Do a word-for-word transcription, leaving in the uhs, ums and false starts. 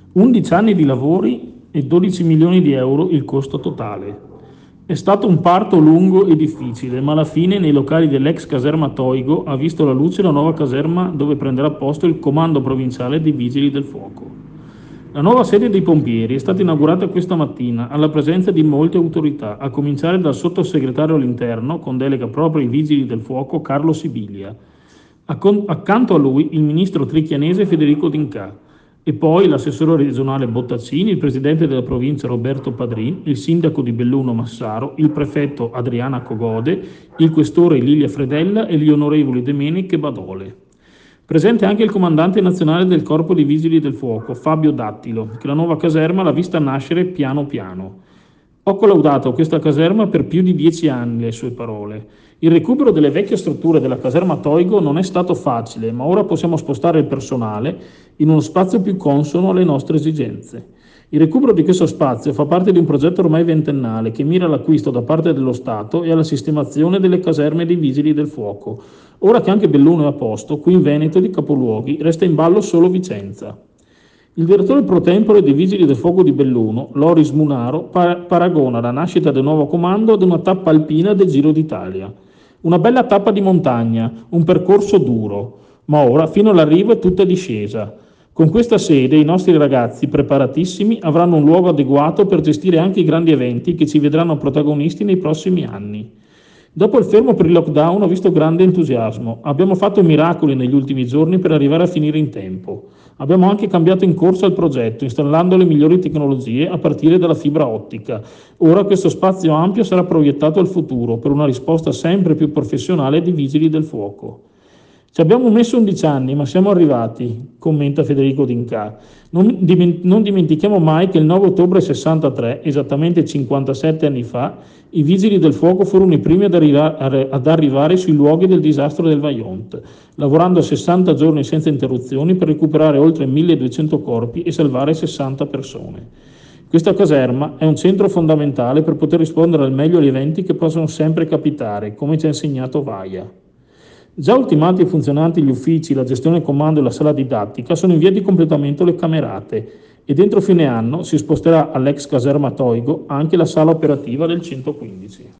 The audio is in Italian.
undici anni di lavori e dodici milioni di euro il costo totale. È stato un parto lungo e difficile, ma alla fine nei locali dell'ex caserma Toigo ha visto la luce la nuova caserma dove prenderà posto il Comando Provinciale dei Vigili del Fuoco. La nuova sede dei pompieri è stata inaugurata questa mattina alla presenza di molte autorità, a cominciare dal sottosegretario all'interno, con delega proprio ai Vigili del Fuoco, Carlo Sibilia. Accanto a lui il ministro trichianese Federico D'Incà e poi l'assessore regionale Bottaccini, il presidente della provincia Roberto Padrin, il sindaco di Belluno Massaro, il prefetto Adriana Cogode, il questore Lilia Fredella e gli onorevoli Domenic e Badole. Presente anche il comandante nazionale del Corpo dei Vigili del Fuoco, Fabio Dattilo, che la nuova caserma l'ha vista nascere piano piano. Ho collaudato questa caserma per più di dieci anni, le sue parole. Il recupero delle vecchie strutture della caserma Toigo non è stato facile, ma ora possiamo spostare il personale in uno spazio più consono alle nostre esigenze. Il recupero di questo spazio fa parte di un progetto ormai ventennale che mira all'acquisto da parte dello Stato e alla sistemazione delle caserme dei Vigili del Fuoco. Ora che anche Belluno è a posto, qui in Veneto di capoluoghi resta in ballo solo Vicenza. Il direttore pro tempore dei Vigili del Fuoco di Belluno, Loris Munaro, par- paragona la nascita del nuovo comando ad una tappa alpina del Giro d'Italia. Una bella tappa di montagna, un percorso duro, ma ora fino all'arrivo è tutta discesa. Con questa sede i nostri ragazzi, preparatissimi, avranno un luogo adeguato per gestire anche i grandi eventi che ci vedranno protagonisti nei prossimi anni. Dopo il fermo per il lockdown ho visto grande entusiasmo. Abbiamo fatto miracoli negli ultimi giorni per arrivare a finire in tempo. Abbiamo anche cambiato in corsa il progetto, installando le migliori tecnologie a partire dalla fibra ottica. Ora questo spazio ampio sarà proiettato al futuro per una risposta sempre più professionale dei Vigili del Fuoco. Ci abbiamo messo undici anni, ma siamo arrivati, commenta Federico D'Incà. Non, diment- non dimentichiamo mai che il nove ottobre sessantatré, esattamente cinquantasette anni fa, i Vigili del Fuoco furono i primi ad, arriva- ad arrivare sui luoghi del disastro del Vajont, lavorando sessanta giorni senza interruzioni per recuperare oltre milleduecento corpi e salvare sessanta persone. Questa caserma è un centro fondamentale per poter rispondere al meglio agli eventi che possono sempre capitare, come ci ha insegnato Vaia. Già ultimati e funzionanti gli uffici, la gestione comando e la sala didattica, sono in via di completamento le camerate e dentro fine anno si sposterà all'ex caserma Toigo anche la sala operativa del centoquindici.